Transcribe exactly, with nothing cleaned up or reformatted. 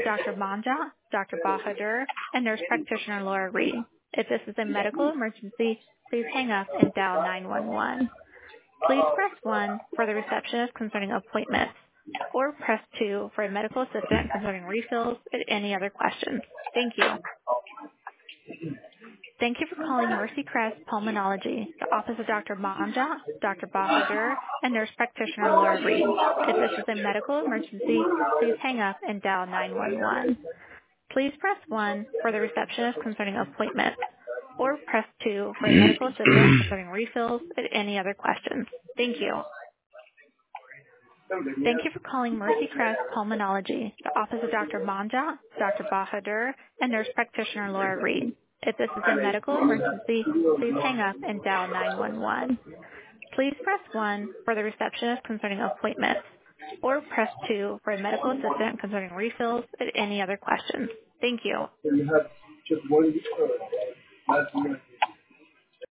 Doctor Manja, Doctor Bahadur, and nurse practitioner Laura Reed. If this is a medical emergency, please hang up and dial nine one one. Please press one for the receptionist concerning appointments, or press two for a medical assistant concerning refills and any other questions. Thank you. Thank you for calling Mercy Crest Pulmonology, the office of Doctor Manja, Doctor Bahadur, and nurse practitioner Laura Reed. If this is a medical emergency, please hang up and dial nine one one. Please press one for the receptionist concerning appointments, or press two for a medical assistant concerning refills and any other questions. Thank you. Thank you for calling Mercy Crest Pulmonology, the office of Doctor Manja, Doctor Bahadur, and nurse practitioner Laura Reed. If this is a medical emergency, please hang up and dial nine one one. Please press one for the receptionist concerning appointments, or press two for a medical assistant concerning refills and any other questions. Thank you.